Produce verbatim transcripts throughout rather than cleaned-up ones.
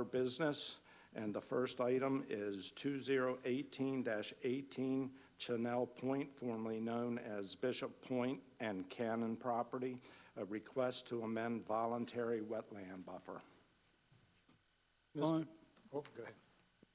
other business. And the first item is two thousand eighteen dash eighteen Chanel Point, formerly known as Bishop Point and Cannon property, a request to amend voluntary wetland buffer. On, Oh, go ahead.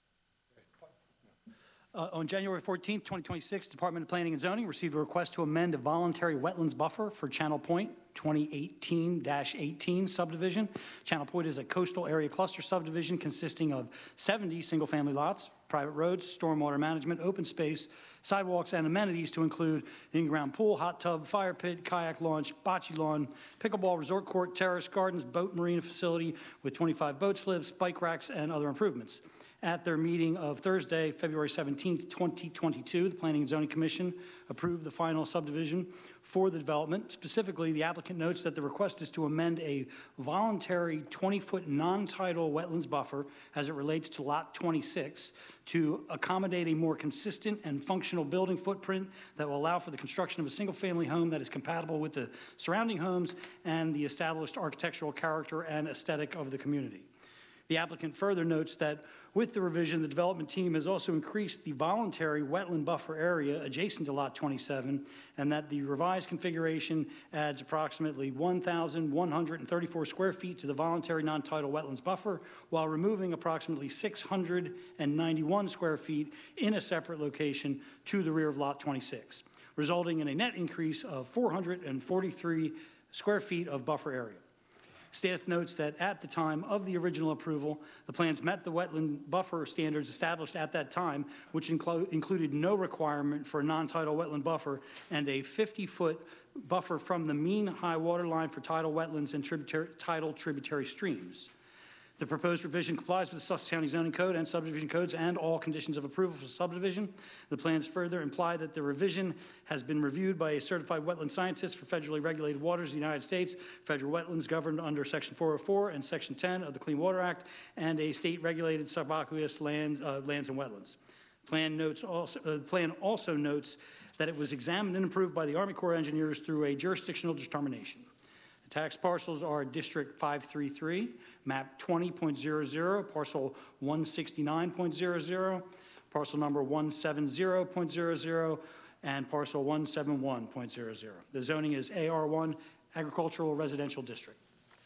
uh, on January fourteenth, twenty twenty-six, Department of Planning and Zoning received a request to amend a voluntary wetlands buffer for Channel Point twenty eighteen dash eighteen subdivision. Channel Point is a coastal area cluster subdivision consisting of seventy single-family lots, private roads, stormwater management, open space, sidewalks, and amenities to include an in-ground pool, hot tub, fire pit, kayak launch, bocce lawn, pickleball, resort court, terrace, gardens, boat marina facility with twenty-five boat slips, bike racks, and other improvements. At their meeting of Thursday, February seventeenth, twenty twenty-two, the Planning and Zoning Commission approved the final subdivision for the development. Specifically, the applicant notes that the request is to amend a voluntary twenty-foot non-tidal wetlands buffer as it relates to Lot twenty-six to accommodate a more consistent and functional building footprint that will allow for the construction of a single-family home that is compatible with the surrounding homes and the established architectural character and aesthetic of the community. The applicant further notes that with the revision, the development team has also increased the voluntary wetland buffer area adjacent to Lot twenty-seven, and that the revised configuration adds approximately one thousand one hundred thirty-four square feet to the voluntary non-tidal wetlands buffer, while removing approximately six hundred ninety-one square feet in a separate location to the rear of Lot twenty-six, resulting in a net increase of four hundred forty-three square feet of buffer area. Staff notes that at the time of the original approval, the plans met the wetland buffer standards established at that time, which inclu included no requirement for a non-tidal wetland buffer and a fifty-foot buffer from the mean high water line for tidal wetlands and tributary, tidal tributary streams. The proposed revision complies with the Sussex County Zoning Code and subdivision codes and all conditions of approval for subdivision. The plans further imply that the revision has been reviewed by a certified wetland scientist for federally regulated waters of the United States, federal wetlands governed under Section four oh four and Section ten of the Clean Water Act, and a state-regulated subaqueous land, uh, lands and wetlands. Plan, notes also, uh, plan also notes that it was examined and approved by the Army Corps of Engineers through a jurisdictional determination. The tax parcels are District five thirty-three, map twenty point zero zero, parcel one sixty-nine point zero zero, parcel number one seventy point zero zero, and parcel one seventy-one point zero zero. The zoning is A R one, Agricultural Residential District.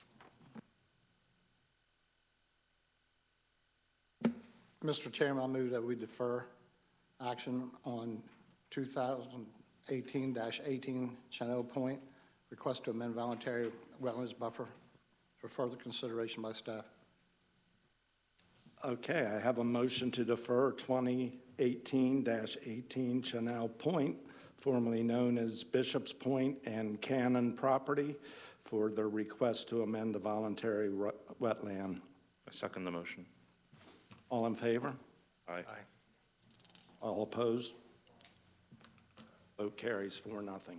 Mister Chairman, I move that we defer action on two thousand eighteen dash eighteen Chanel Point, request to amend voluntary wetlands buffer for further consideration by staff. Okay, I have a motion to defer twenty eighteen dash eighteen Chanel Point, formerly known as Bishop's Point and Cannon property, for the request to amend the voluntary wetland. I second the motion. All in favor? Aye. Aye. All opposed? Vote carries four nothing.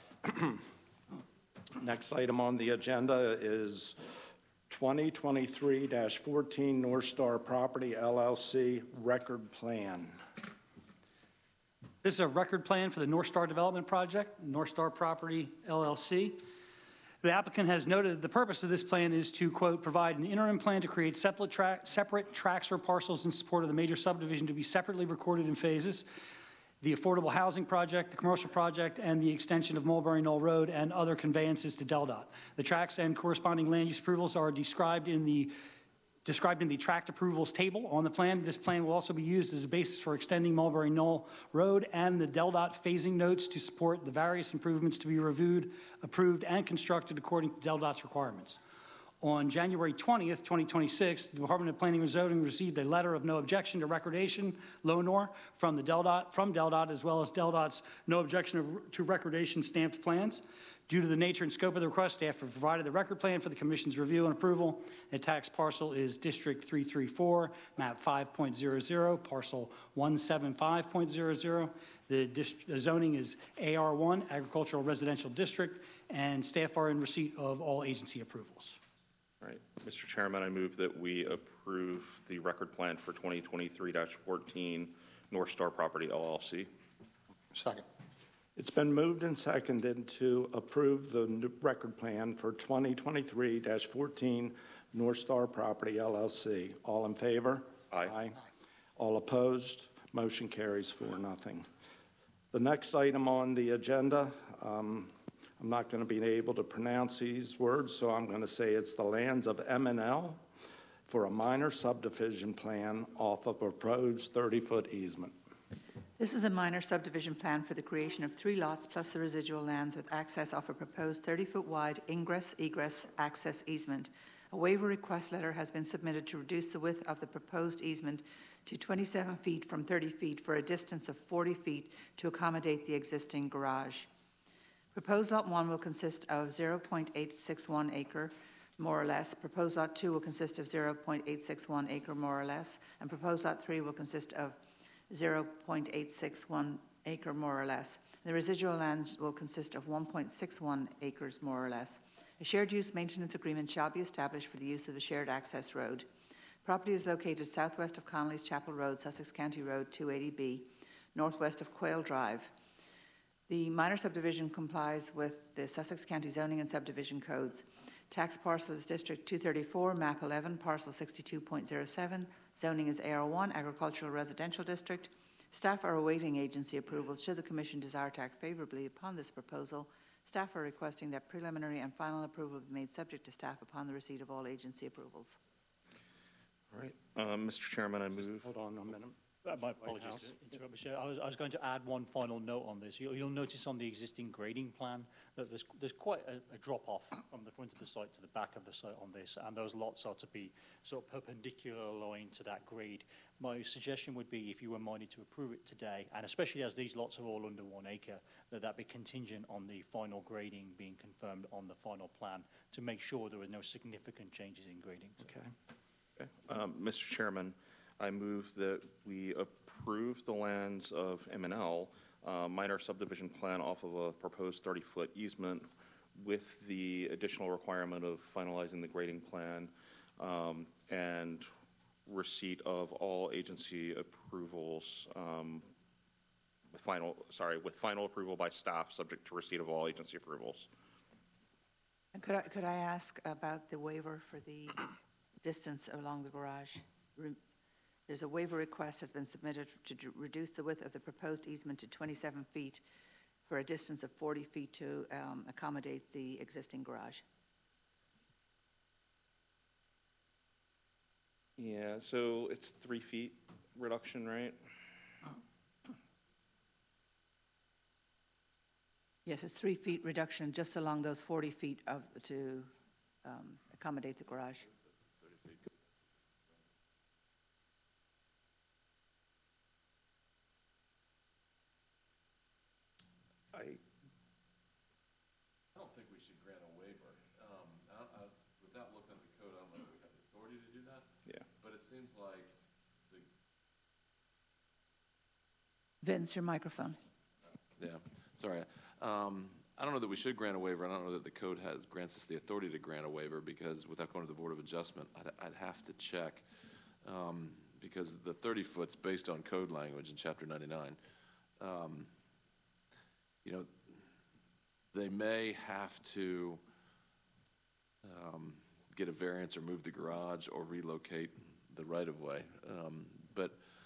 Next item on the agenda is twenty twenty-three dash fourteen North Star Property L L C record plan. This is a record plan for the North Star Development Project, North Star Property L L C. The applicant has noted the purpose of this plan is to, quote, provide an interim plan to create separate, tra separate tracts or parcels in support of the major subdivision to be separately recorded in phases, the affordable housing project, the commercial project, and the extension of Mulberry Knoll Road and other conveyances to DelDOT. The tracts and corresponding land use approvals are described in the described in the tract approvals table on the plan. This plan will also be used as a basis for extending Mulberry Knoll Road and the DelDOT phasing notes to support the various improvements to be reviewed, approved, and constructed according to DelDOT's requirements. On January twentieth, twenty twenty-six, the Department of Planning and Zoning received a letter of no objection to recordation, LONOR, from the DelDOT, from DelDOT, as well as DelDOT's no objection to recordation stamped plans. Due to the nature and scope of the request, staff have provided the record plan for the Commission's review and approval. The tax parcel is District three thirty-four, map five point zero zero, parcel one seventy-five point zero zero. The, the zoning is A R one, Agricultural Residential District, and staff are in receipt of all agency approvals. All right, Mister Chairman, I move that we approve the record plan for twenty twenty-three dash fourteen North Star Property L L C. Second. It's been moved and seconded to approve the record plan for twenty twenty-three dash fourteen North Star Property L L C. All in favor? Aye. All opposed? Motion carries four, nothing. The next item on the agenda, um, I'm not going to be able to pronounce these words, so I'm going to say it's the lands of M and L for a minor subdivision plan off of a proposed thirty-foot easement. This is a minor subdivision plan for the creation of three lots plus the residual lands with access off a proposed thirty-foot wide ingress, egress, access easement. A waiver request letter has been submitted to reduce the width of the proposed easement to twenty-seven feet from thirty feet for a distance of forty feet to accommodate the existing garage. Proposed Lot one will consist of zero point eight six one acre, more or less. Proposed Lot two will consist of zero point eight six one acre, more or less. And Proposed Lot three will consist of zero point eight six one acre, more or less. The residual lands will consist of one point six one acres, more or less. A shared use maintenance agreement shall be established for the use of the shared access road. Property is located southwest of Connolly's Chapel Road, Sussex County Road two eighty B, northwest of Quail Drive. The minor subdivision complies with the Sussex County zoning and subdivision codes. Tax parcel is District two thirty-four, map eleven, parcel sixty-two point zero seven. Zoning is A R one, agricultural residential district. Staff are awaiting agency approvals. Should the Commission desire to act favorably upon this proposal, staff are requesting that preliminary and final approval be made subject to staff upon the receipt of all agency approvals. All right. Uh, Mister Chairman, I move. Hold on a minute. Uh, My apologies to interrupt, Mister Chair. I was, I was going to add one final note on this. You'll, you'll notice on the existing grading plan that there's, there's quite a, a drop-off from the front of the site to the back of the site on this, and those lots are to be sort of perpendicular line to that grade. My suggestion would be, if you were minded to approve it today, and especially as these lots are all under one acre, that that be contingent on the final grading being confirmed on the final plan to make sure there are no significant changes in grading. Okay. Okay. Um, Mister Chairman, I move that we approve the lands of M and L, uh, minor subdivision plan off of a proposed thirty-foot easement with the additional requirement of finalizing the grading plan um, and receipt of all agency approvals um, with final, sorry, with final approval by staff, subject to receipt of all agency approvals. And could I, could I ask about the waiver for the distance along the garage? Re- There's a waiver request has been submitted to d- reduce the width of the proposed easement to twenty-seven feet for a distance of forty feet to um, accommodate the existing garage. Yeah, so it's three feet reduction, right? Yes, it's three feet reduction just along those forty feet of, to um, accommodate the garage. I, I don't think we should grant a waiver. Um, I, don't- I, without looking at the code, I don't know if we have the authority to do that, yeah. but it seems like the, Vince, your microphone. yeah, sorry. Um, I don't know that we should grant a waiver. I don't know that the code has, grants us the authority to grant a waiver because without going to the Board of Adjustment, I'd, I'd have to check. Um, because the thirty foot's based on code language in chapter ninety-nine. Um, you know, they may have to um, get a variance or move the garage or relocate the right-of-way. Um, but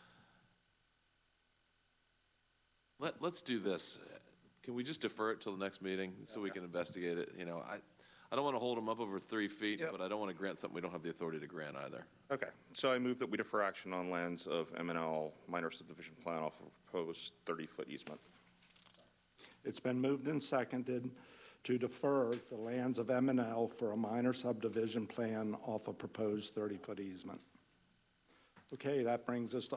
let, let's do this. Can we just defer it till the next meeting so we can investigate it? You know, I, I don't want to hold them up over three feet, Yep. but I don't want to grant something we don't have the authority to grant either. Okay, so I move that we defer action on lands of M and L minor subdivision plan off of proposed thirty-foot easement. It's been moved and seconded to defer the lands of M and L for a minor subdivision plan off a proposed thirty-foot easement. Okay, that brings us to